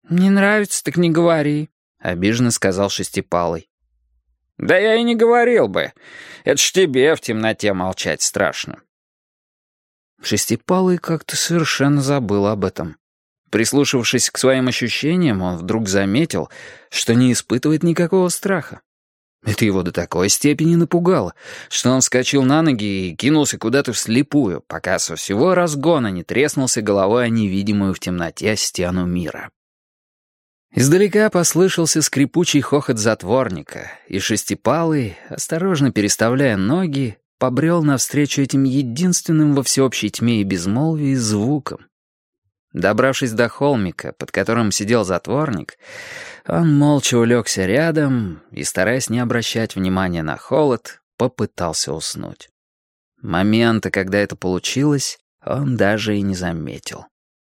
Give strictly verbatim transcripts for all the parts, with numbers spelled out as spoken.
«Не нравится, так не говори», — обиженно сказал Шестипалый. «Да я и не говорил бы. Это ж тебе в темноте молчать страшно». Шестипалый как-то совершенно забыл об этом. Прислушавшись к своим ощущениям, он вдруг заметил, что не испытывает никакого страха. Это его до такой степени напугало, что он вскочил на ноги и кинулся куда-то вслепую, пока со всего разгона не треснулся головой о невидимую в темноте стену мира. Издалека послышался скрипучий хохот затворника, и Шестипалый, осторожно переставляя ноги, побрел навстречу этим единственным во всеобщей тьме и безмолвии звукам. Добравшись до холмика, под которым сидел затворник, он молча улегся рядом и, стараясь не обращать внимания на холод, попытался уснуть. Момента, когда это получилось, он даже и не заметил.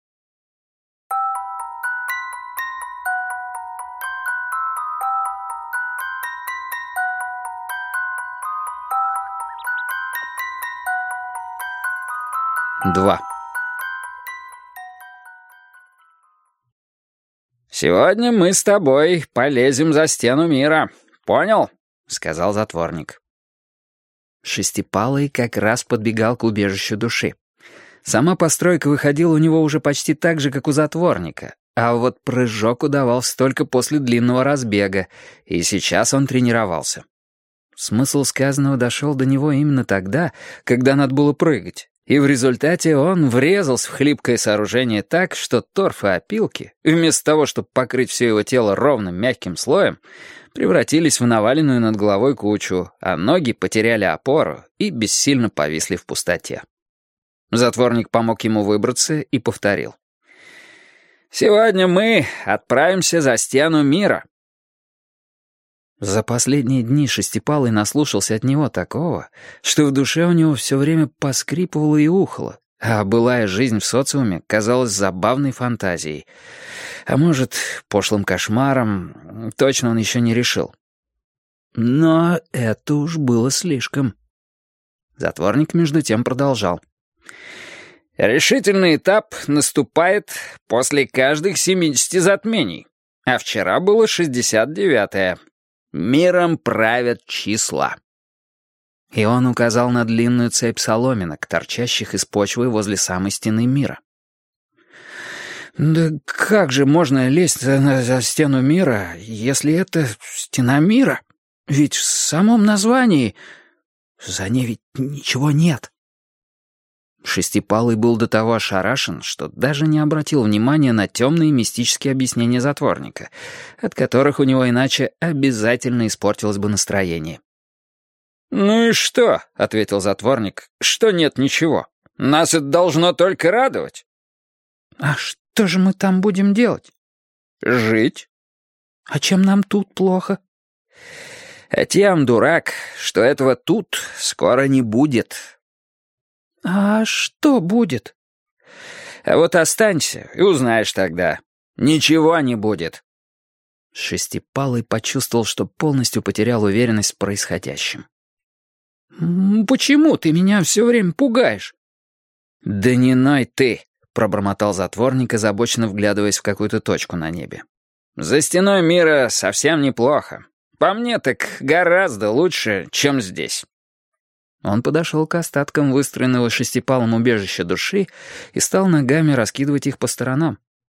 Два. «Сегодня мы с тобой полезем за стену мира. Понял?» — сказал затворник. Шестипалый как раз подбегал к убежищу души. Сама постройка выходила у него уже почти так же, как у затворника, а вот прыжок удавался только после длинного разбега, и сейчас он тренировался. Смысл сказанного дошел до него именно тогда, когда надо было прыгать. И в результате он врезался в хлипкое сооружение так, что торф и опилки, вместо того, чтобы покрыть все его тело ровным мягким слоем, превратились в наваленную над головой кучу, а ноги потеряли опору и бессильно повисли в пустоте. Затворник помог ему выбраться и повторил. «Сегодня мы отправимся за стену мира». За последние дни Шестипалый наслушался от него такого, что в душе у него все время поскрипывало и ухало, а былая жизнь в социуме казалась забавной фантазией. А может, пошлым кошмаром, точно он еще не решил. Но это уж было слишком. Затворник между тем продолжал. «Решительный этап наступает после каждых семидесяти затмений, а вчера было шестьдесят девятое. Миром правят числа». И он указал на длинную цепь соломинок, торчащих из почвы возле самой стены мира. «Да как же можно лезть за, за стену мира, если это стена мира? Ведь в самом названии за ней ведь ничего нет». Шестипалый был до того ошарашен, что даже не обратил внимания на темные мистические объяснения затворника, от которых у него иначе обязательно испортилось бы настроение. «Ну и что?» — ответил затворник. «Что нет ничего? Нас это должно только радовать». «А что же мы там будем делать?» «Жить». «А чем нам тут плохо?» «А тем, дурак, что этого тут скоро не будет». «А что будет?» «А вот останься и узнаешь тогда. Ничего не будет». Шестипалый почувствовал, что полностью потерял уверенность в происходящем. «Почему ты меня все время пугаешь?» «Да не ной ты», — пробормотал затворник, озабоченно вглядываясь в какую-то точку на небе. «За стеной мира совсем неплохо. По мне так гораздо лучше, чем здесь». Он подошел к остаткам выстроенного Шестипалым убежища души и стал ногами раскидывать их по сторонам.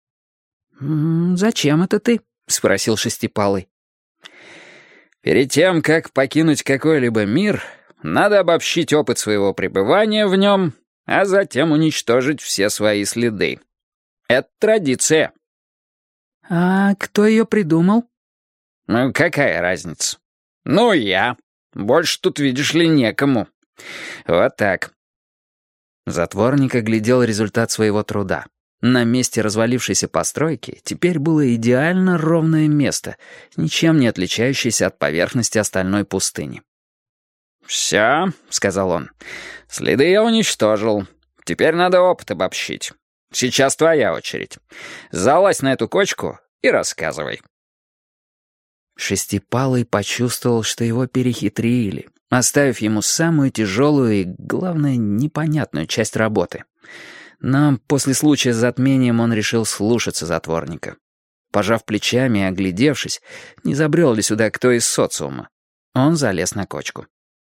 «Зачем это ты?» — спросил Шестипалый. «Перед тем, как покинуть какой-либо мир, надо обобщить опыт своего пребывания в нем, а затем уничтожить все свои следы. Это традиция». «А кто ее придумал?» «Ну, какая разница? Ну, я. Больше тут, видишь ли, некому. Вот так». Затворник оглядел результат своего труда. На месте развалившейся постройки теперь было идеально ровное место, ничем не отличающееся от поверхности остальной пустыни. «Все», — сказал он, — «следы я уничтожил. Теперь надо опыт обобщить. Сейчас твоя очередь. Залазь на эту кочку и рассказывай». Шестипалый почувствовал, что его перехитрили, оставив ему самую тяжелую и, главное, непонятную часть работы. Но после случая с затмением он решил слушаться затворника. Пожав плечами и оглядевшись, не забрел ли сюда кто из социума, он залез на кочку.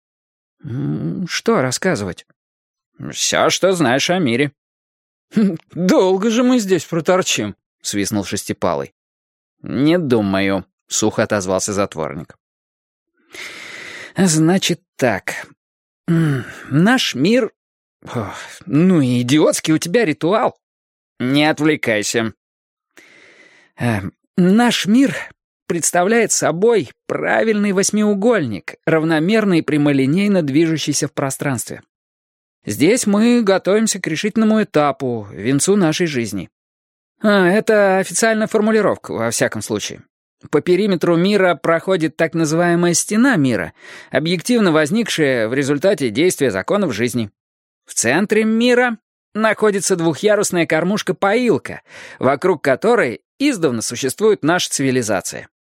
«Что рассказывать?» «Все, что знаешь о мире». «Долго же мы здесь проторчим», — свистнул Шестипалый. «Не думаю», — сухо отозвался затворник. «Значит так. Наш мир... Ох, ну и идиотский у тебя ритуал». «Не отвлекайся». Э, «Наш мир представляет собой правильный восьмиугольник, равномерно и прямолинейно движущийся в пространстве. Здесь мы готовимся к решительному этапу, венцу нашей жизни. А, это официальная формулировка, во всяком случае. По периметру мира проходит так называемая стена мира, объективно возникшая в результате действия законов жизни. В центре мира находится двухъярусная кормушка-поилка, вокруг которой издавна существует наша цивилизация.